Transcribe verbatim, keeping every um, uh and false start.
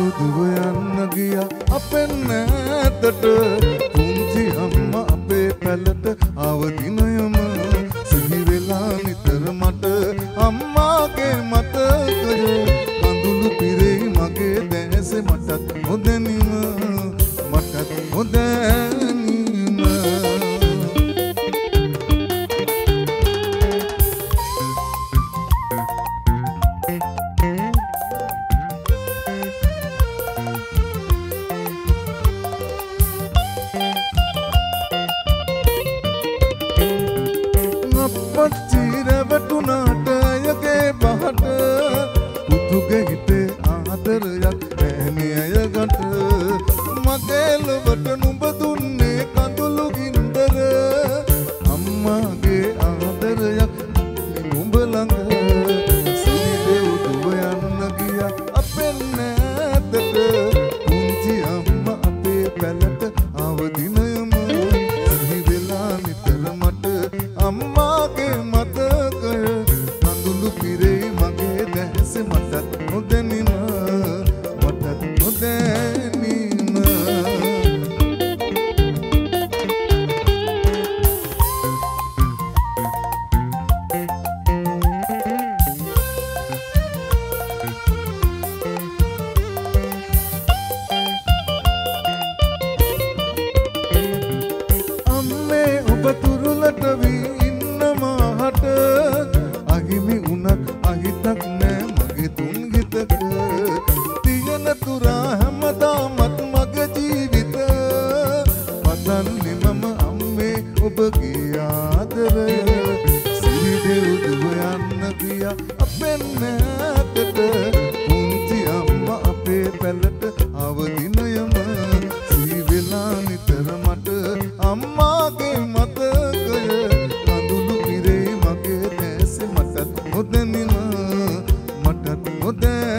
උදුව යන්න ගියා අපෙන් ඈතට පුංචි අම්මා අපේ පැලට ආව දිනයම සිහි වෙලා නිතර මට අම්මාගේ මතකය කඳුළු පිරෙයි මගේ දැසේ මටත් නොදැනීම මටත් නොදැනීම පච්චිරවටුනාට යගේ බහට පුතුගේ හිතේ ආදරයක් ඇනේ අයගට මගේ ලොවට නුඹ දුන්නේ කඳුළු ගින්දර අම්මාගේ ආදරයක් නුඹ ළඟ සිහිදේ උදුව යන්න ගියා අපෙන් ඈතට පුංචි අම්මා අපේ පැලට ආව දිනයම සිහි වෙලා නිතර මට අම්මාගේ මතකය කඳුළු පිරෙයි මගේ දැසේ මටත් නොදැනීම මටත් නොදැනීම අම්මේ ඔබ තුරුලට වී ඉන්නමාහට අහිමි උනත් අහිතක් නෑ මගේ තුන් හිතක තියන තුරා හැමදාමත් මගේ ජීවිත පතන්නේ මම අම්මේ ඔබගේ ආදරය සිහිදේ උදුව යන්න ගියා අපෙන් ඈතට පුංචි අම්මා අපේ පැලට ආව දිනයම සිහි වෙලා නිතර මට අම්මාගේ මතකය කඳුළු පිරේ මගේ දැසේ මටත් නොදැනීම මටත් නොදැනීම